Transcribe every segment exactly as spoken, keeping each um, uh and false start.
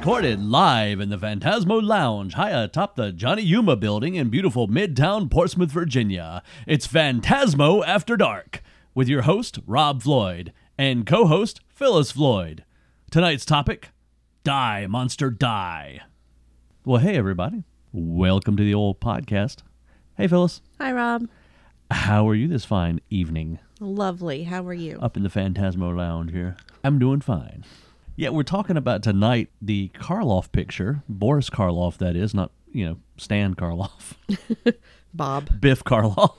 Recorded live in the Phantasmo Lounge high atop the Johnny Yuma building in beautiful Midtown Portsmouth, Virginia. It's Phantasmo After Dark with your host, Rob Floyd, and co-host, Phyllis Floyd. Tonight's topic, Die, Monster, Die. Well, hey, everybody. Welcome to the old podcast. Hey, Phyllis. Hi, Rob. How are you this fine evening? Lovely. How are you? Up in the Phantasmo Lounge here. I'm doing fine. Yeah, we're talking about tonight the Karloff picture. Boris Karloff, that is, not, you know, Stan Karloff. Bob. Biff Karloff.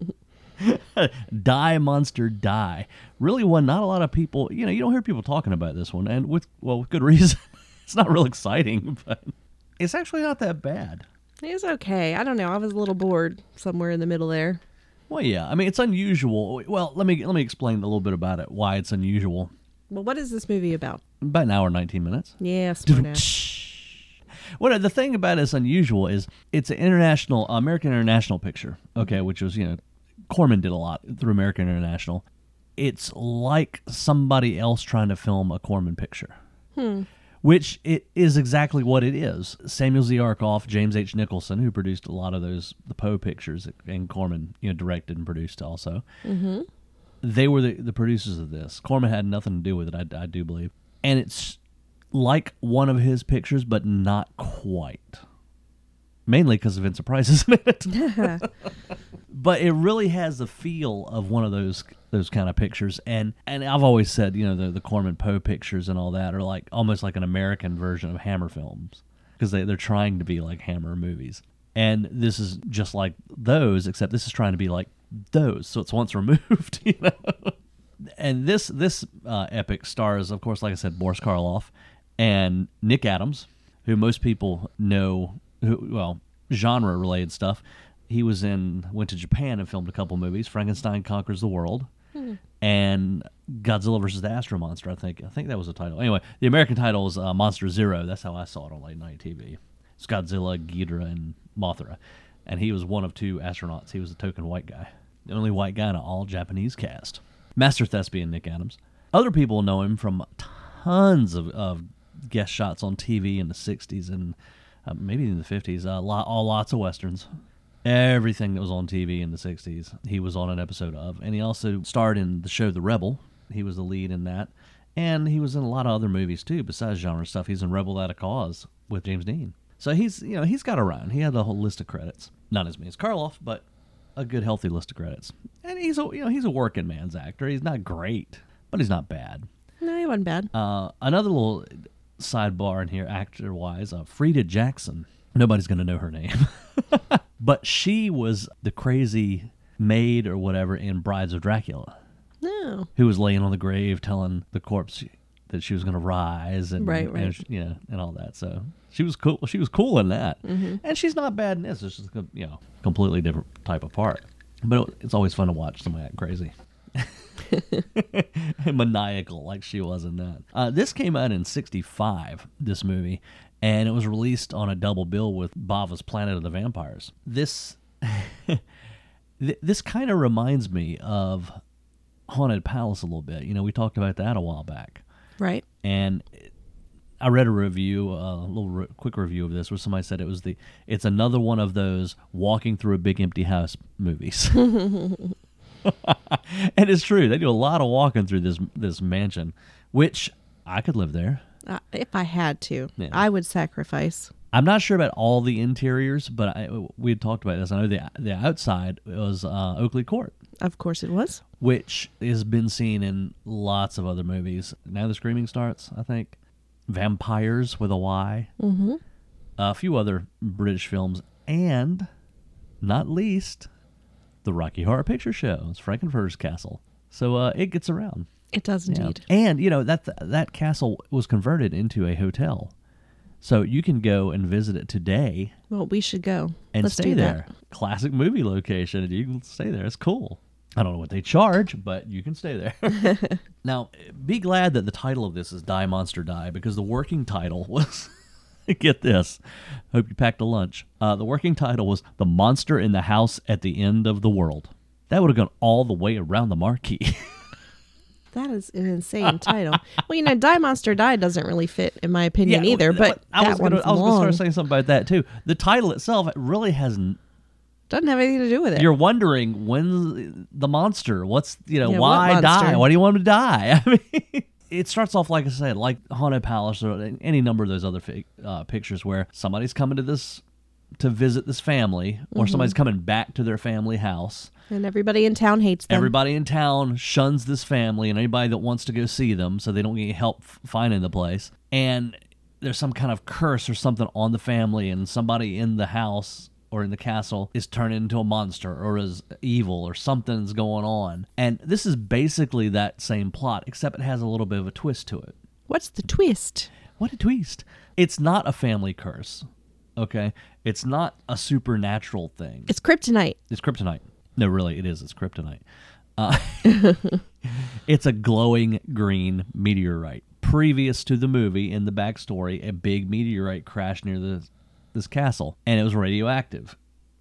Die, Monster, Die. Really one, not a lot of people, you know, you don't hear people talking about this one, and with, well, with good reason. It's not real exciting, but it's actually not that bad. It was okay. I don't know. I was a little bored somewhere in the middle there. Well, yeah. I mean, it's unusual. Well, let me let me explain a little bit about it, why it's unusual. Well, what is this movie about? About an hour and nineteen minutes. Yeah, smart ass. Well, the thing about it's unusual is it's an international, American International picture, okay, which was, you know, Corman did a lot through American International. It's like somebody else trying to film a Corman picture. Hmm. Which it is exactly what it is. Samuel Ziarkoff, James H. Nicholson, who produced a lot of those, the Poe pictures, and Corman, you know, directed and produced also. Mm-hmm. They were the, the producers of this. Corman had nothing to do with it, I, I do believe. And it's like one of his pictures, but not quite. Mainly because Vincent Price is in it. But it really has the feel of one of those those kind of pictures. And and I've always said, you know, the, the Corman Poe pictures and all that are like almost like an American version of Hammer films. Because they, they're trying to be like Hammer movies. And this is just like those, except this is trying to be like those. So it's once removed, you know. And this this uh, epic stars, of course, like I said, Boris Karloff and Nick Adams, who most people know, who, well, genre-related stuff. He was in, went to Japan and filmed a couple movies. Frankenstein Conquers the World, hmm. and Godzilla versus the Astro Monster. I think I think that was the title. Anyway, the American title is uh, Monster Zero. That's how I saw it on late night T V. It's Godzilla, Ghidorah, and Mothra, and he was one of two astronauts. He was a token white guy, the only white guy in an all Japanese cast. Master thespian Nick Adams. Other people know him from tons of, of guest shots on T V in the sixties and uh, maybe in the fifties. Uh, lot, all lots of westerns. Everything that was on T V in the sixties, he was on an episode of. And he also starred in the show The Rebel. He was the lead in that. And he was in a lot of other movies, too, besides genre stuff. He's in Rebel Without a Cause with James Dean. So he's, you know, he's got around. He had a whole list of credits. Not as many as Karloff, but a good, healthy list of credits. And he's a, you know, he's a working man's actor. He's not great, but he's not bad. No, he wasn't bad. Uh, another little sidebar in here, actor-wise, uh, Frida Jackson. Nobody's going to know her name. But she was the crazy maid or whatever in Brides of Dracula. No. Who was laying on the grave telling the corpse that she was going to rise and, right, right. and you know, and all that. So she was cool. She was cool in that. Mm-hmm. And she's not bad in this. It's just a, you know, completely different type of part. But it's always fun to watch somebody act crazy. Maniacal like she was in that. Uh, this came out in sixty-five, this movie. And it was released on a double bill with Bava's Planet of the Vampires. This th- this kind of reminds me of Haunted Palace a little bit. You know, we talked about that a while back. Right. And I read a review, a little re- quick review of this, where somebody said it was the it's another one of those walking through a big empty house movies. And it's true. They do a lot of walking through this this mansion, which I could live there. Uh, if I had to, yeah. I would sacrifice. I'm not sure about all the interiors, but I, we had talked about this. I know the the outside was uh, Oakley Court. Of course it was. Which has been seen in lots of other movies. Now the Screaming starts, I think. Vampires with a Y. Mm-hmm. A few other British films. And, not least, the Rocky Horror Picture Show. It's Frankenfurter's Castle. So uh, it gets around. It does indeed. Yeah. And, you know, that that castle was converted into a hotel. So you can go and visit it today. Well, we should go. And Let's stay do there. That. Classic movie location. You can stay there. It's cool. I don't know what they charge, but you can stay there. Now, be glad that the title of this is Die, Monster, Die, because the working title was, get this, hope you packed a lunch. Uh, the working title was The Monster in the House at the End of the World. That would have gone all the way around the marquee. That is an insane title. Well, you know, Die Monster Die doesn't really fit in my opinion Yeah, either. But I that was gonna, one's I was going to long. start saying something about that too. The title itself really has. n- Doesn't have anything to do with it. You're wondering when's the monster? What's you know Yeah, why what die? monster? Why do you want him to die? I mean, it starts off like I said, like Haunted Palace or any number of those other fi- uh, pictures where somebody's coming to this to visit this family, or Mm-hmm. somebody's coming back to their family house. And everybody in town hates them. Everybody in town shuns this family and anybody that wants to go see them, so they don't get help f- finding the place. And there's some kind of curse or something on the family, and somebody in the house or in the castle is turned into a monster or is evil or something's going on. And this is basically that same plot, except it has a little bit of a twist to it. What's the twist? What a twist. It's not a family curse, okay? It's not a supernatural thing. It's kryptonite. It's kryptonite. No, really, it is. It's kryptonite. Uh, it's a glowing green meteorite. Previous to the movie, in the backstory, a big meteorite crashed near this, this castle, and it was radioactive.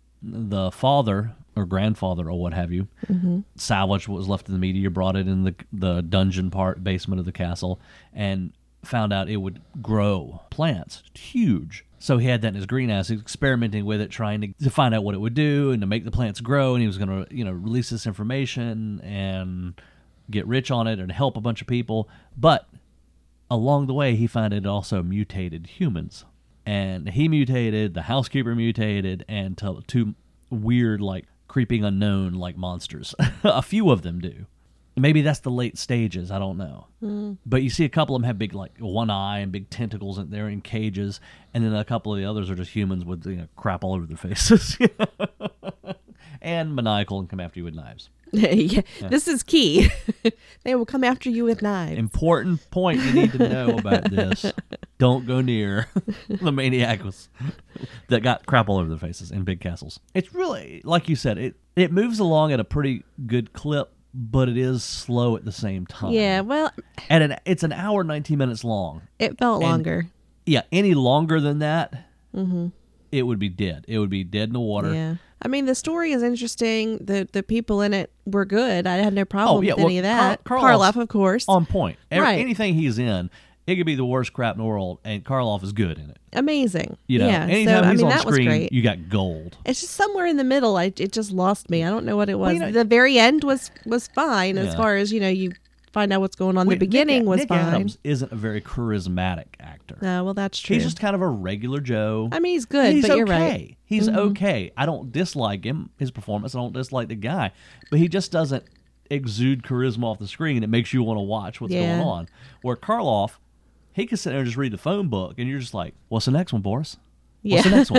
The father, or grandfather, or what have you, Mm-hmm. salvaged what was left of the meteor, brought it in the, the dungeon part, basement of the castle, and found out it would grow plants. Huge. So he had that in his greenhouse. He was experimenting with it, trying to, to find out what it would do and to make the plants grow. And he was going to, you know, release this information and get rich on it and help a bunch of people. But along the way, he found it also mutated humans. And he mutated, the housekeeper mutated, and to, two weird, like, creeping unknown, like, monsters. A few of them do. Maybe that's the late stages. I don't know. Mm. But you see a couple of them have big, like, one eye and big tentacles, and they're in cages. And then a couple of the others are just humans with, you know, crap all over their faces. you know? And maniacal and come after you with knives. yeah, this is key. They will come after you with knives. Important point you need to know about this. Don't go near the maniacs that got crap all over their faces in big castles. It's really, like you said, it, it moves along at a pretty good clip, but it is slow at the same time. Yeah, well, And an, it's an hour, nineteen minutes long. it felt And- longer. Yeah, any longer than that, Mm-hmm. it would be dead. It would be dead in the water. Yeah. I mean, the story is interesting. The the people in it were good. I had no problem Oh, yeah, with well, any of that. Karl- Karloff's Karloff, of course. On point. Every, Right. Anything he's in, it could be the worst crap in the world, and Karloff is good in it. Amazing. You know, yeah. anytime so, he's I mean, on that was screen, great. you got gold. It's just somewhere in the middle. I it just lost me. I don't know what it was. Well, you know- the very end was was fine as Yeah. far as you know. You find out what's going on. Wait, the beginning Nick, was Nick fine. Adams isn't a very charismatic actor. No, well, that's true. He's just kind of a regular Joe. I mean, he's good, he's but okay. you're right. He's Mhm. okay. I don't dislike him, his performance. I don't dislike the guy, but he just doesn't exude charisma off the screen. It makes you want to watch what's Yeah. going on. Where Karloff, he can sit there and just read the phone book, and you're just like, "What's the next one, Boris? What's the Yeah. next one?"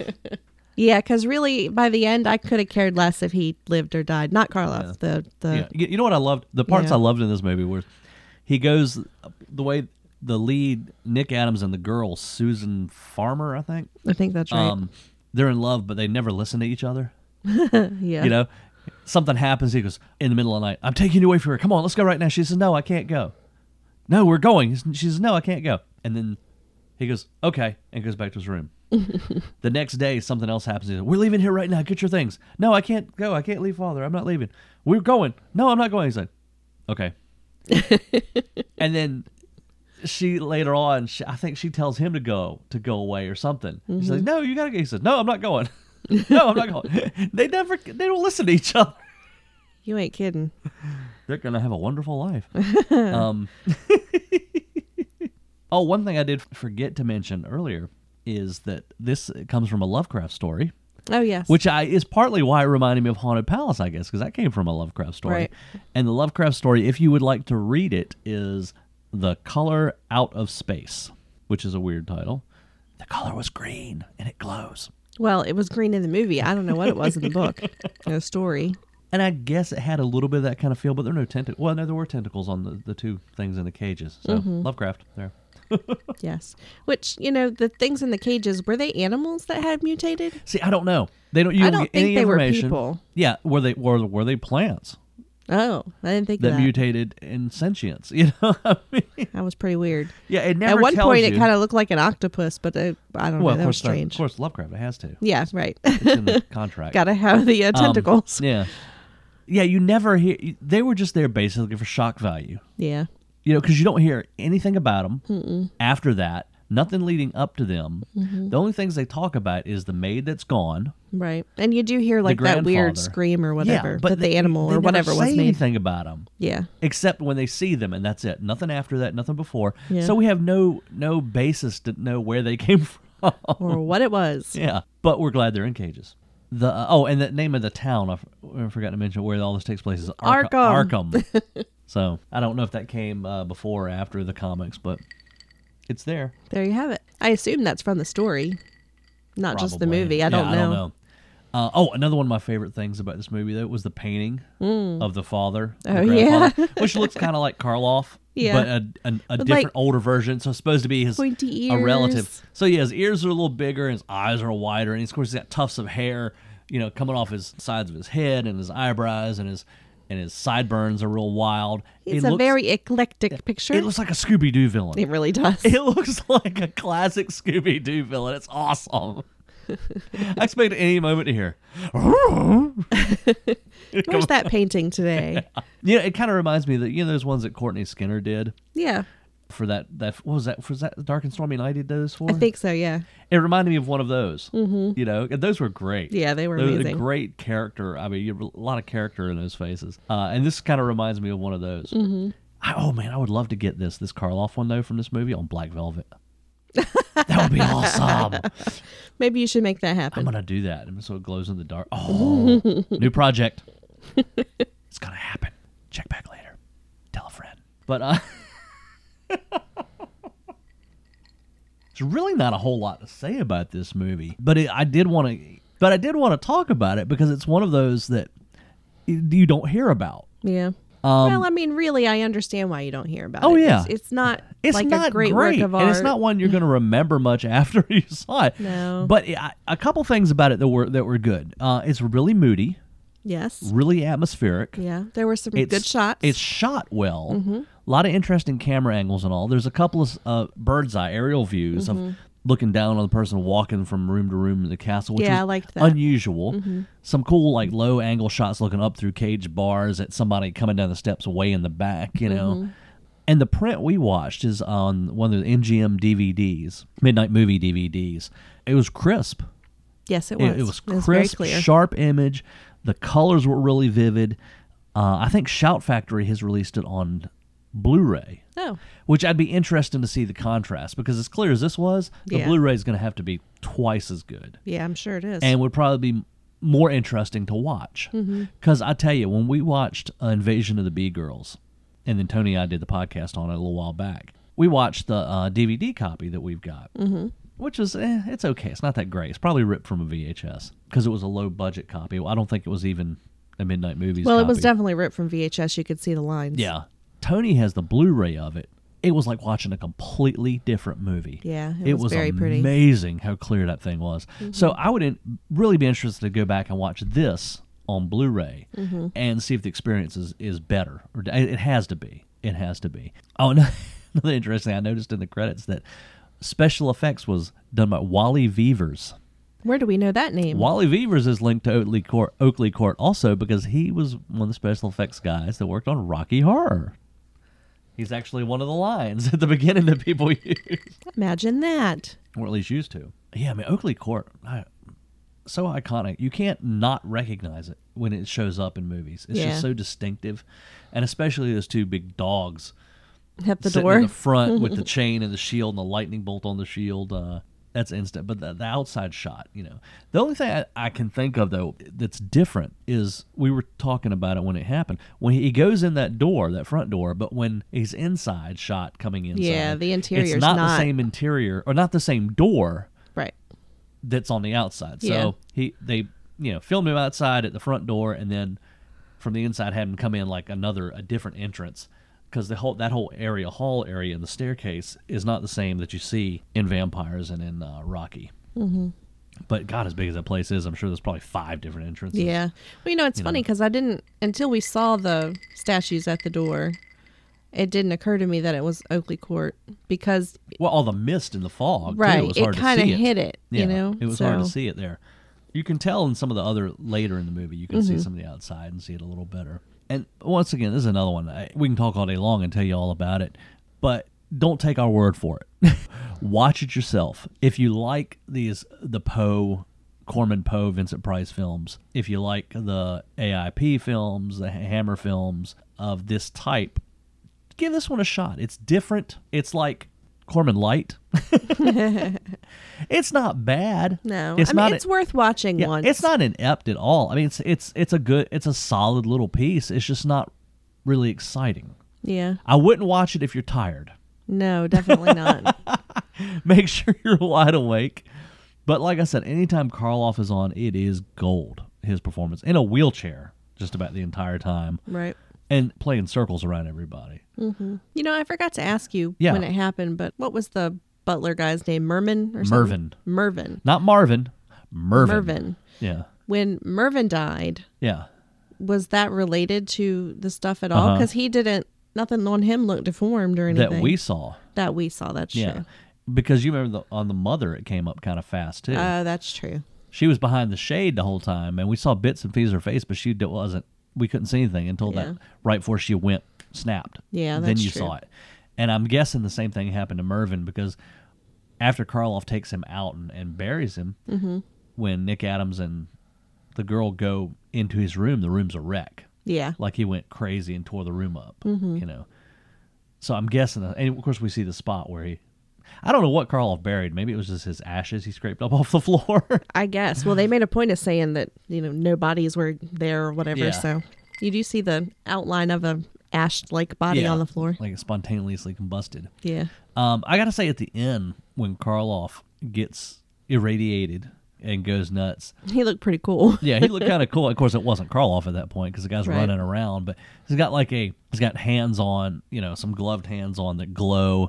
Yeah, because really, by the end, I could have cared less if he lived or died. Not Karloff. Yeah. The the Yeah. You you know what I loved? The parts Yeah. I loved in this movie were he goes the way the lead Nick Adams and the girl Susan Farmer, I think. I think that's right. Um, they're in love, but they never listen to each other. yeah. You know, something happens. He goes in the middle of the night. I'm taking you away from her. Come on, let's go right now. She says, "No, I can't go." No, we're going. She says, "No, I can't go." And then he goes, "Okay," and goes back to his room. The next day, something else happens. He says, "We're leaving here right now. Get your things." "No, I can't go. I can't leave Father. I'm not leaving." "We're going." "No, I'm not going." He's like, "Okay." And then she later on, she, I think she tells him to go to go away or something. She's like, "No, you gotta go." He says, "No, I'm not going." "No, I'm not going." They never, they don't listen to each other. You ain't kidding. They're gonna have a wonderful life. um, oh, one thing I did forget to mention earlier is that this comes from a Lovecraft story, Oh yes. which I is partly why it reminded me of Haunted Palace, I guess, because that came from a Lovecraft story. Right. And the Lovecraft story, if you would like to read it, is The Color Out of Space, which is a weird title. The color was green and it glows. Well, it was green in the movie. I don't know what it was in the book. No story. And I guess it had a little bit of that kind of feel, but there are no tentacles. Well, no, there were tentacles on the, the two things in the cages. So, Mm-hmm. Lovecraft there. Yes. Which, you know, the things in the cages, were they animals that had mutated? See, I don't know. They don't. You I don't don't get think any they were information. people. Yeah, were they were were they plants Oh, I didn't think that, of that. mutated in sentience? You know, what I mean? That was pretty weird. Yeah, it never. At one tells point, you. it kind of looked like an octopus, but uh, I don't Well, know. of That was course, that- strange. of course, Lovecraft. It has to. Yeah, right. It's in the contract. Got to have the uh, Um, tentacles. yeah. Yeah, you never hear. They were just there basically for shock value. Yeah. You know, because you don't hear anything about them Mm-mm. after that. Nothing leading up to them. Mm-hmm. The only things they talk about is the maid that's gone. Right. And you do hear like that weird scream or whatever yeah, but that they, the animal they or whatever never was say made. anything about them. Yeah. Except when they see them, and that's it. Nothing after that, nothing before. Yeah. So we have no no basis to know where they came from. Or what it was. Yeah. But we're glad they're in cages. The uh, Oh, and the name of the town, I, f- I forgot to mention where all this takes place, is Ark- Arkham. Arkham. So I don't know if that came uh, before or after the comics, but it's there. There you have it. I assume that's from the story, not Probably. just the movie. I don't yeah, know. I don't know. Uh, oh, another one of my favorite things about this movie, though, was the painting mm. of the father, oh, the grandfather, yeah. which looks kind of like Karloff, yeah. but a, a, a different, like, older version. So it's supposed to be his pointy ears. a relative. So yeah, his ears are a little bigger, and his eyes are wider, and he's, of course he's got tufts of hair, you know, coming off his sides of his head, and his eyebrows, and his and his sideburns are real wild. It's it a looks, very eclectic picture. It looks like a Scooby-Doo villain. It really does. It looks like a classic Scooby-Doo villain. It's awesome. I expect any moment to hear. Where's that painting today? Yeah, yeah, it kind of reminds me that, you know, those ones that Courtney Skinner did. Yeah. For that, that what was that? Was that Dark and Stormy Night he did those for? I think so. Yeah. It reminded me of one of those. Mm-hmm. You know, and those were great. Yeah, they were those amazing. A great character. I mean, you have a lot of character in those faces. Uh, and this kind of reminds me of one of those. Mm-hmm. I, oh man, I would love to get this this Karloff one though from this movie on Black Velvet. That would be awesome. Maybe you should make that happen. I'm gonna do that, and so it glows in the dark. Oh, new project. It's gonna happen. Check back later. Tell a friend. But uh. There's really not a whole lot to say about this movie, but it, I did want to, but I did want to talk about it because it's one of those that you don't hear about. Yeah. Um, well, I mean, really, I understand why you don't hear about oh, it. yeah. It's, it's not it's like not a great, great work of art. and it's not one you're going to remember much after you saw it. No. But it, I, a couple things about it that were that were good. Uh, it's really moody. Yes. Really atmospheric. Yeah, there were some it's, good shots. It's shot well. Mm-hmm. A lot of interesting camera angles and all. There's a couple of uh, bird's eye aerial views mm-hmm. of looking down on the person walking from room to room in the castle, which yeah, is I liked that. unusual. Mm-hmm. Some cool like low angle shots looking up through cage bars at somebody coming down the steps way in the back, you know. Mm-hmm. And the print we watched is on one of the M G M D V Ds, Midnight Movie D V Ds. It was crisp. Yes, it was. It, it was it was crisp, very clear. sharp image. The colors were really vivid. Uh, I think Shout Factory has released it on Blu-ray. Oh. Which I'd be interested to see the contrast, because as clear as this was, the yeah. Blu-ray is going to have to be twice as good. Yeah, I'm sure it is. And would probably be more interesting to watch. Because mm-hmm. I tell you, when we watched uh, Invasion of the Bee Girls, and then Tony and I did the podcast on it a little while back, we watched the uh, D V D copy that we've got. Mm-hmm. Which is, eh, it's okay. It's not that great. It's probably ripped from a V H S because it was a low-budget copy. I don't think it was even a Midnight Movies Well, copy. it was definitely ripped from V H S. You could see the lines. Yeah. Tony has the Blu-ray of it. It was like watching a completely different movie. Yeah, it, it was, was very pretty. amazing how clear that thing was. Mm-hmm. So I would in, really be interested to go back and watch this on Blu-ray mm-hmm. and see if the experience is, is better. Or it has to be. It has to be. Oh, no, another interesting thing I noticed in the credits that special effects was done by Wally Vevers. Where do we know that name? Wally Vevers is linked to Oakley Court, Oakley Court also because he was one of the special effects guys that worked on Rocky Horror. He's actually one of the lines at the beginning that people use. Imagine that. Or at least used to. Yeah, I mean, Oakley Court, I, so iconic. You can't not recognize it when it shows up in movies. It's yeah. just so distinctive. And especially those two big dogs. At the sitting door. in the front with the chain and the shield and the lightning bolt on the shield. Uh, that's instant. But the, the outside shot, you know. The only thing I, I can think of, though, that's different is we were talking about it when it happened. When he goes in that door, that front door, but when he's inside shot coming inside. Yeah, the interior's it's not, not the same interior, or not the same door. Right. That's on the outside. So yeah. he they, you know, filmed him outside at the front door, and then from the inside had him come in like another, a different entrance. Because the whole that whole area, hall area, and the staircase is not the same that you see in Vampires and in uh, Rocky. Mm-hmm. But God, as big as that place is, I'm sure there's probably five different entrances. Yeah. Well, you know, it's you funny because I didn't, until we saw the statues at the door, it didn't occur to me that it was Oakley Court because... Well, all the mist and the fog, right, too. It was hard it kind of to see hit it. it, Yeah, you know? it was so. hard to see it there. You can tell in some of the other later in the movie, you can Mm-hmm. see some of the outside and see it a little better. And once again, this is another one. I, we can talk all day long and tell you all about it, but don't take our word for it. Watch it yourself. If you like these, the Poe, Corman Poe, Vincent Price films, if you like the A I P films, the Hammer films of this type, give this one a shot. It's different. It's like Corman Light. It's not bad. No, it's I mean not. it's worth watching Yeah, once. it's not inept at all. I mean, it's it's it's a good, it's a solid little piece. It's just not really exciting. Yeah. I wouldn't watch it if you're tired. No, definitely not. Make sure you're wide awake. But like I said, anytime Karloff is on, it is gold. His performance in a wheelchair just about the entire time, Right. and playing circles around everybody. Mm-hmm. You know, I forgot to ask you Yeah. when it happened, but what was the butler guy's name? Mervin or something? Mervin. Mervin. Not Marvin. Mervin. Mervin. Yeah. When Mervin died, Yeah. was that related to the stuff at all? Uh-huh. Because he didn't, nothing on him looked deformed or anything. That we saw. That we saw, that's Yeah. true. Because you remember the, on the mother, it came up kind of fast too. Uh, that's true. She was behind the shade the whole time, and we saw bits and pieces of her face, but she d- wasn't. We couldn't see anything until Yeah. that right before she went snapped. Yeah, then that's you true. saw it, and I'm guessing the same thing happened to Mervin because after Karloff takes him out and, and buries him, Mm-hmm. when Nick Adams and the girl go into his room, the room's a wreck. Yeah. Like he went crazy and tore the room up. Mm-hmm. You know, so I'm guessing, that, and of course we see the spot where he. I don't know what Karloff buried. Maybe it was just his ashes he scraped up off the floor. I guess. Well, they made a point of saying that, you know, no bodies were there or whatever. Yeah. So you do see the outline of a ash-like body Yeah, on the floor. like it spontaneously combusted. Yeah. Um, I gotta say, at the end when Karloff gets irradiated and goes nuts, He looked pretty cool. yeah, he looked kind of cool. Of course, it wasn't Karloff at that point because the guy's Right. running around, but he's got like a he's got hands on, you know, some gloved hands on that glow,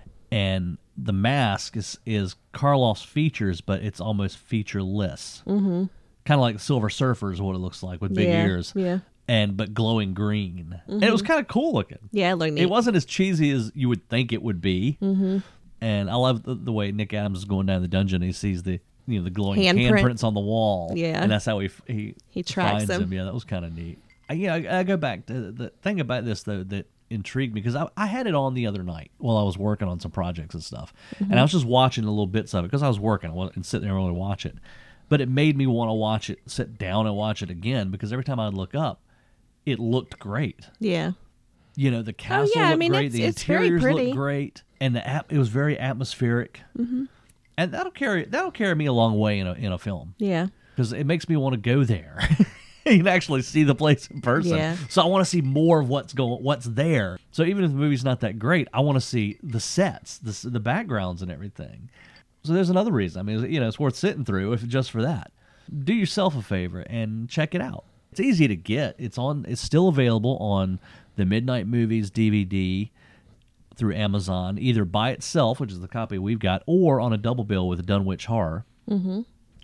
and the mask is is Karloff's features, but it's almost featureless. Mm-hmm. Kind of like Silver Surfer is what it looks like with big Yeah, ears, yeah. and but glowing green, and it was kind of cool looking. Yeah, it looked neat. It wasn't as cheesy as you would think it would be. Mm-hmm. And I love the, the way Nick Adams is going down the dungeon. And he sees the you know the glowing Handprint. handprints on the wall. Yeah. and that's how he he He tracks finds him. Yeah, that was kind of neat. I, yeah, I, I go back to the thing about this though that intrigued me because I, I had it on the other night while I was working on some projects and stuff, Mm-hmm. and I was just watching the little bits of it because I was working. I wasn't sitting there and really watch it, but it made me want to watch it, sit down and watch it again because every time I'd look up, it looked great. Yeah. You know, the castle yeah, I looked mean, great. it's- The it's very interiors pretty. looked great, and the ap- it was very atmospheric. Mm-hmm. And that'll carry that'll carry me a long way in a in a film Yeah. because it makes me want to go there. You can actually see the place in person. Yeah. So I want to see more of what's going, what's there. So even if the movie's not that great, I want to see the sets, the the backgrounds, and everything. So there's another reason. I mean, you know, it's worth sitting through if just for that. Do yourself a favor and check it out. It's easy to get. It's on. It's still available on the Midnight Movies D V D through Amazon, either by itself, which is the copy we've got, or on a double bill with Dunwich Horror. Mm-hmm.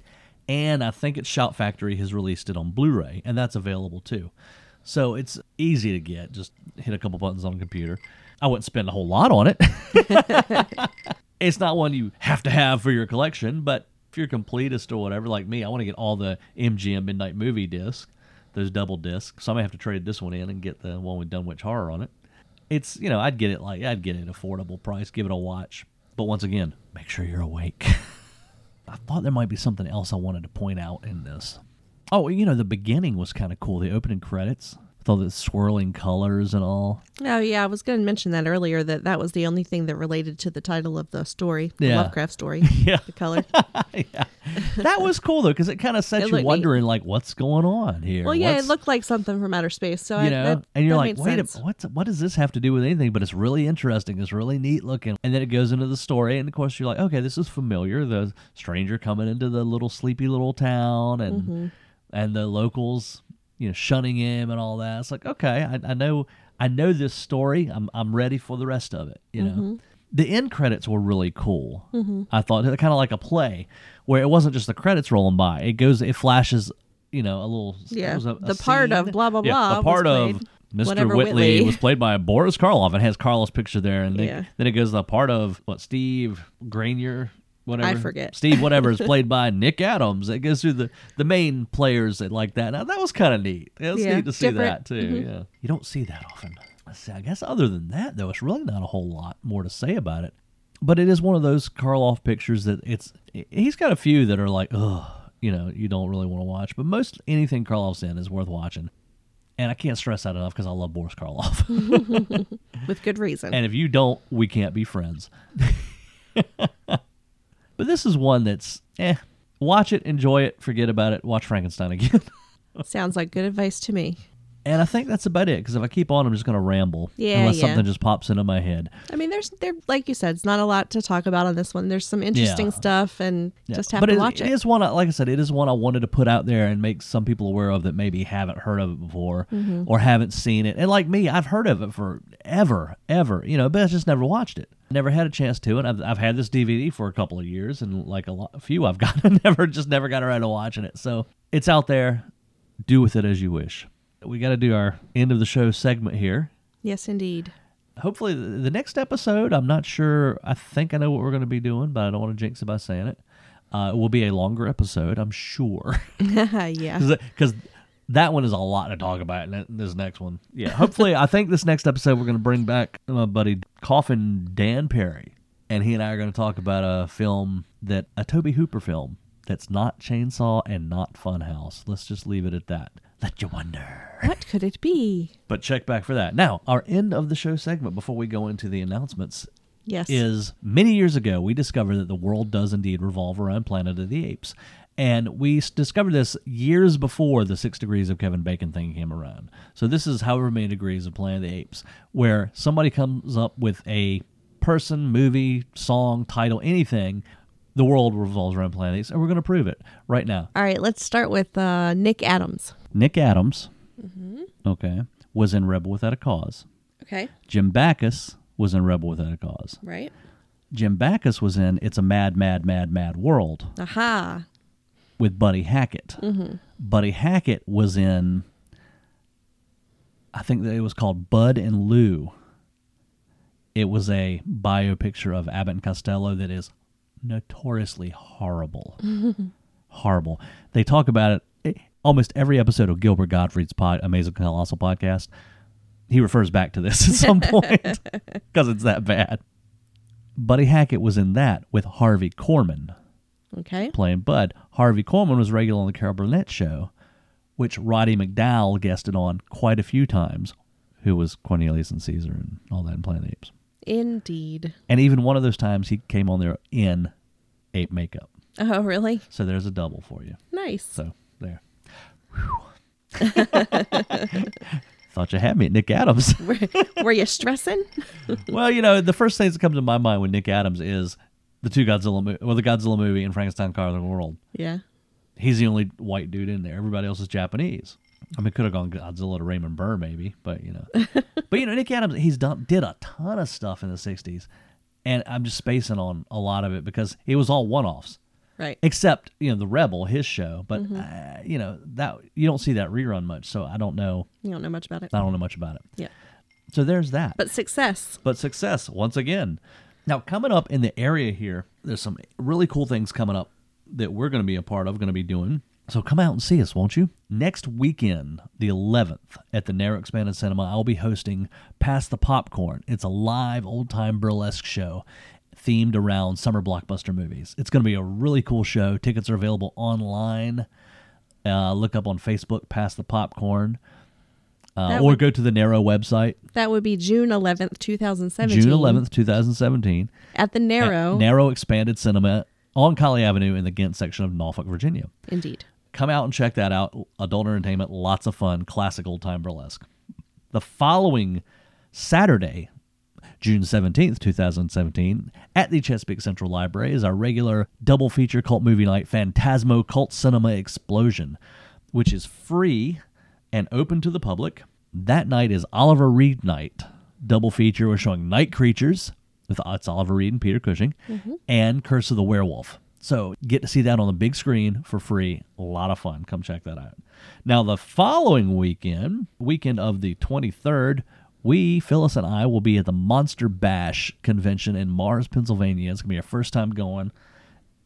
And I think it's Shout Factory has released it on Blu-ray, and that's available too. So it's easy to get. Just hit a couple buttons on a computer. I wouldn't spend a whole lot on it. It's not one you have to have for your collection, but if you're a completist or whatever, like me, I want to get all the M G M Midnight Movie discs, those double discs. So I may have to trade this one in and get the one with Dunwich Horror on it. It's, you know, I'd get it like, I'd get it at an affordable price, give it a watch. But once again, make sure you're awake. I thought there might be something else I wanted to point out in this. Oh, you know, the beginning was kind of cool. The opening credits with all the swirling colors and all. Oh, yeah. I was going to mention that earlier, that that was the only thing that related to the title of the story, the Yeah. Lovecraft story. Yeah. The color. Yeah. That was cool, though, because it kind of sets It you looked neat. wondering, like, what's going on here? Well, yeah, What's- it looked like something from outer space. So you I, know, that, and you're that like, made wait, sense. a, what's, what does this have to do with anything? But it's really interesting. It's really neat looking. And then it goes into the story, and of course, you're like, okay, this is familiar. The stranger coming into the little sleepy little town, and Mm-hmm. and the locals, you know, shunning him and all that. It's like, okay, I, I know, I know this story. I'm I'm ready for the rest of it. You know. Mm-hmm. The end credits were really cool. Mm-hmm. I thought kind of like a play, where it wasn't just the credits rolling by. It goes, it flashes, you know, a little. Yeah, it was a, a the part scene. of blah, blah, Yeah, blah the part was of played- Mister whatever Whitley, Whitley. was played by Boris Karloff and has Karloff's picture there, and then, Yeah. then it goes to the part of what Steve Granier whatever. I forget. Steve whatever is played by Nick Adams. It goes through the, the main players that like that. Now, that was kind of neat. It was Yeah, neat to see different. that, too. Mhm. Yeah, you don't see that often. Let's see, I guess other than that, though, it's really not a whole lot more to say about it. But it is one of those Karloff pictures that it's he's got a few that are like, ugh, you know, you don't really want to watch. But most anything Karloff's in is worth watching. And I can't stress that enough because I love Boris Karloff. With good reason. And if you don't, we can't be friends. But this is one that's, eh, watch it, enjoy it, forget about it, watch Frankenstein again. Sounds like good advice to me. And I think that's about it, because if I keep on, I'm just going to ramble. Yeah, Unless yeah. something just pops into my head. I mean, there's there like you said, it's not a lot to talk about on this one. There's some interesting Yeah. stuff, and Yeah. just have but to it, watch it. It is one, I- like I said, it is one I wanted to put out there and make some people aware of that maybe haven't heard of it before Mm-hmm. or haven't seen it. And like me, I've heard of it for ever, ever, you know, but I just never watched it. Never had a chance to. And I've, I've had this D V D for a couple of years, and like a, lot, a few I've got, never, just never got around to watching it. So it's out there. Do with it as you wish. We got to do our end of the show segment here. Yes, indeed. Hopefully, the the next episode, I'm not sure. I think I know what we're going to be doing, but I don't want to jinx it by saying it. Uh, it will be a longer episode, I'm sure. Yeah. Because that one is a lot to talk about, and that- this next one. Yeah, hopefully, I think this next episode, we're going to bring back my buddy Coffin Dan Perry. And he and I are going to talk about a film, that a Tobe Hooper film, that's not Chainsaw and not Funhouse. Let's just leave it at that. Let you wonder. What could it be? But check back for that. Now, our end of the show segment before we go into the announcements Yes. is many years ago we discovered that the world does indeed revolve around Planet of the Apes. And we s- discovered this years before the Six Degrees of Kevin Bacon thing came around. So this is however many degrees of Planet of the Apes, where somebody comes up with a person, movie, song, title, anything. The world revolves around Planet of the Apes, and we're going to prove it right now. All right, let's start with uh, Nick Adams. Nick Adams, Mm-hmm. okay, was in Rebel Without a Cause. Okay. Jim Backus was in Rebel Without a Cause. Right. Jim Backus was in It's a Mad, Mad, Mad, Mad World Aha. with Buddy Hackett. Mm-hmm. Buddy Hackett was in, I think that it was called Bud and Lou. It was a biopicture of Abbott and Costello that is notoriously horrible. Horrible. They talk about it, it almost every episode of Gilbert Gottfried's pod, Amazing Colossal podcast. He refers back to this at some point because it's that bad. Buddy Hackett was in that with Harvey Korman Okay. playing Bud. Harvey Korman was regular on the Carol Burnett show, which Roddy McDowall guested on quite a few times, who was Cornelius and Caesar and all that in Planet of the Apes. Indeed. And even one of those times he came on there in ape makeup. Oh, really? So there's a double for you. Nice. So there. Thought you had me at Nick Adams. were, were you stressing? Well, you know, the first thing that comes to my mind with Nick Adams is the two Godzilla movie, well, the Godzilla movie and Frankenstein Conquers the World. Yeah. He's the only white dude in there. Everybody else is Japanese. I mean, could have gone Godzilla to Raymond Burr maybe, but you know. But you know, Nick Adams, he's done did a ton of stuff in the sixties, and I'm just spacing on a lot of it because it was all one-offs. Right. Except, you know, the Rebel, his show, but uh, you know, that you don't see that rerun much, so I don't know. You don't know much about it. I don't know much about it. Yeah. So there's that. But success. But success once again. Now, coming up in the area here, there's some really cool things coming up that we're going to be a part of, going to be doing. So come out and see us, won't you? Next weekend, the eleventh, at the Narrow Expanded Cinema, I'll be hosting Pass the Popcorn. It's a live old-time burlesque show themed around summer blockbuster movies. It's going to be a really cool show. Tickets are available online. Uh, look up on Facebook, Pass the Popcorn. Uh, That or would- go to the Narrow website, That would be June eleventh, twenty seventeen. June eleventh, twenty seventeen. At the Narrow. At Narrow Expanded Cinema on Colley Avenue in the Ghent section of Norfolk, Virginia. Indeed. Come out and check that out. Adult entertainment, lots of fun, classic old-time burlesque. The following Saturday, June seventeenth, twenty seventeen, at the Chesapeake Central Library is our regular double feature cult movie night, Phantasmo Cult Cinema Explosion, which is free and open to the public. That night is Oliver Reed night. Double feature. We're showing Night Creatures with it's Oliver Reed and Peter Cushing, and Curse of the Werewolf. So get to see that on the big screen for free. A lot of fun. Come check that out. Now, the following weekend, weekend of the twenty-third, we, Phyllis and I, will be at the Monster Bash convention in Mars, Pennsylvania. It's going to be our first time going.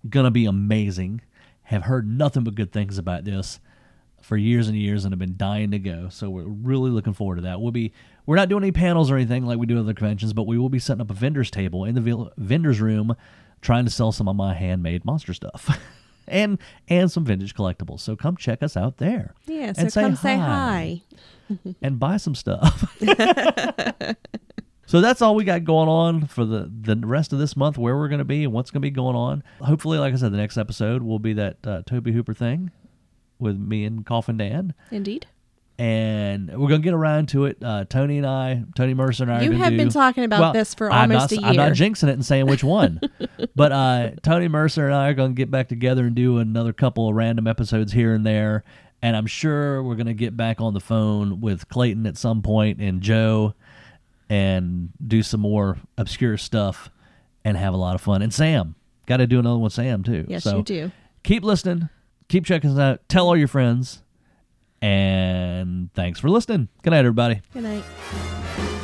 gonna be amazing. Have heard nothing but good things about this for years and years and have been dying to go. So we're really looking forward to that. We'll be we're not doing any panels or anything like we do at other conventions, but we will be setting up a vendor's table in the vil- vendor's room, trying to sell some of my handmade monster stuff. and and some vintage collectibles. So come check us out there. Yeah, so and say come hi, say hi. and buy some stuff. So that's all we got going on for the, the rest of this month, where we're going to be and what's going to be going on. Hopefully, like I said, the next episode will be that uh, Toby Hooper thing with me and Coffin Dan. Indeed. And we're going to get around to it. Uh, Tony and I, Tony Mercer and I You are going to have do, been talking about well, this for I'm almost not, a year. I'm not jinxing it and saying which one. But uh, Tony Mercer and I are going to get back together and do another couple of random episodes here and there. And I'm sure we're going to get back on the phone with Clayton at some point and Joe and do some more obscure stuff and have a lot of fun. And Sam. Got to do another one with Sam, too. Yes, so you do. Keep listening. Keep checking us out. Tell all your friends. And thanks for listening. Good night, everybody. Good night.